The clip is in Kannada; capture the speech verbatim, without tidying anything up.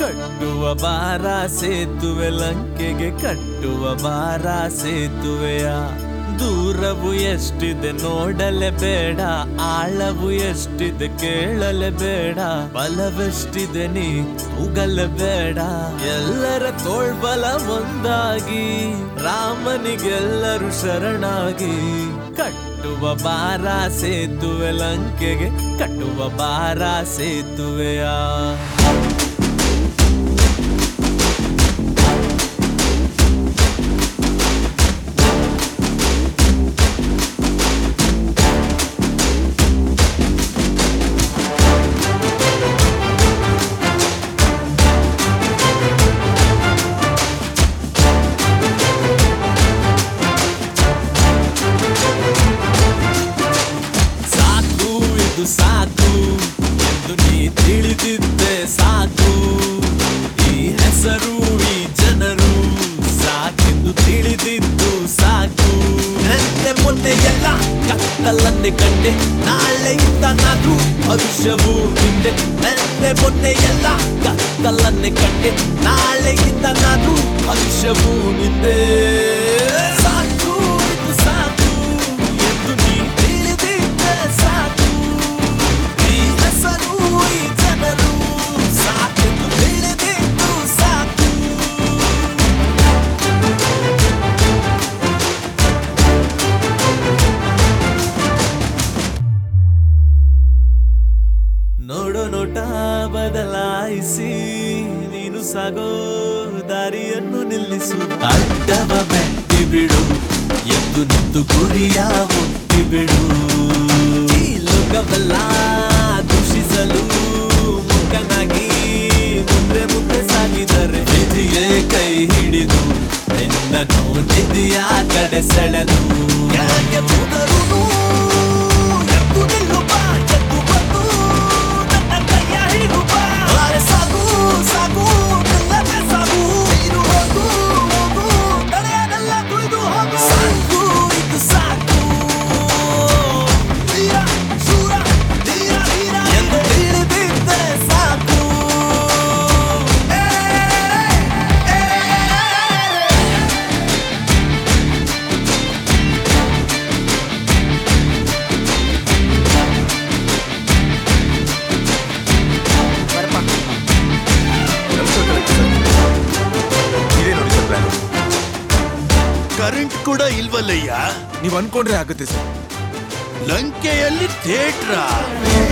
ಕಟ್ಟುವ ಬಾರ ಸೇತುವೆ ಲಂಕೆಗೆ ಕಟ್ಟುವ ಬಾರ ಸೇತುವೆಯ ದೂರವು ಎಷ್ಟಿದೆ ನೋಡಲೇ ಬೇಡ ಆಳವು ಎಷ್ಟಿದೆ ಕೇಳಲೇ ಬೇಡ ಬಲವೆಷ್ಟಿದೆ ನೀ ಉಗಲೇ ಬೇಡ ಎಲ್ಲರ ತೋಳ್ಬಲ ಒಂದಾಗಿ ರಾಮನಿಗೆಲ್ಲರೂ ಶರಣಾಗಿ ಕಟ್ಟುವ ಬಾರ ಸೇತುವೆ ಲಂಕೆಗೆ ಕಟ್ಟುವ ಬಾರ ಸೇತುವೆಯ ಸಾಕು ಎಂದು ನೀ ತಿಳಿದಿದ್ದೆ ಸಾಕು ಈ ಹೆಸರು ಈ ಜನರು ಸಾಕೆಂದು ತಿಳಿದಿದ್ದು ಸಾಕು ನೆನ್ನೆ ಮೊನ್ನೆ ಎಲ್ಲ ಕತ್ತಲನ್ನೇ ಕಂಡೆ ನಾಳೆಯಿಂದ ನಾನು ಭವಿಷ್ಯವು ಹಿಂದೆ ನೆನ್ನೆ ಮೊನ್ನೆ ಎಲ್ಲ ಕತ್ತಲನ್ನೇ ಕಂಡೆ ನಾಳೆಯಿಂದ ನಾನು ಭವಿಷ್ಯವು ನಿಂದೆ ಸಾಕು ಇದು ಸಾಕು ಎಂದು ನೀ ತಿಳಿದಿದ್ದೆ ಸಾಕು ನೋಡೋ ನೋಟ ಬದಲಾಯಿಸಿ ನೀನು ಸಾಗೋ ದಾರಿಯನ್ನು ನಿಲ್ಲಿಸು ಅಡ್ಡವ ಮೆಟ್ಟಿ ಬಿಡು ಎದ್ದು ನಿಂತು ಗುರಿಯ ಮುಟ್ಟಿ ಬಿಡು ಈ ಲೋಕವಲ್ಲ ದೂಷಿಸಲು ಮುಖನಾಗಿ ಮುಂದೆ ಮುಂದೆ ಸಾಗಿದರೆ ವಿಧಿಯೇ ಕೈ ಹಿಡಿದು ನಿನ್ನನ್ನು ನಿಧಿಯ ಕಡೆ ಸೆಳೆದು ಯಾಕೆ ಹೋದರು ಎದ್ದು ನಿಲ್ಲು ಬಾ ಎದ್ದು ಬಂದು ನನ್ನ ಕೈಯ ಹಿಡಿದು ಬಾ ಸಾಗು ಸಾಗು ಎಲ್ಲವೇ ಸಾಗು ನೀನು ಹೋಗು ಹೋಗು ತಡೆಯನೆಲ್ಲ ಕುಳಿದು ಹೋಗು ಸಾಕು ಇದು ಸಾಕು ವೀರ ಶೂರ ಧೀರ ಧೀರ ಎಂದು ತಿಳಿದಿದ್ದೆ ಸಾಕು ಕರೆಂಟ್ ಕೂಡ ಇಲ್ವಲ್ಲಯ್ಯ. ನೀವ್ ಅನ್ಕೊಂಡ್ರೆ ಆಗುತ್ತೆ ಸರ್. ಲಂಕೆಯಲ್ಲಿ ಥಿಯೇಟ್ರಾ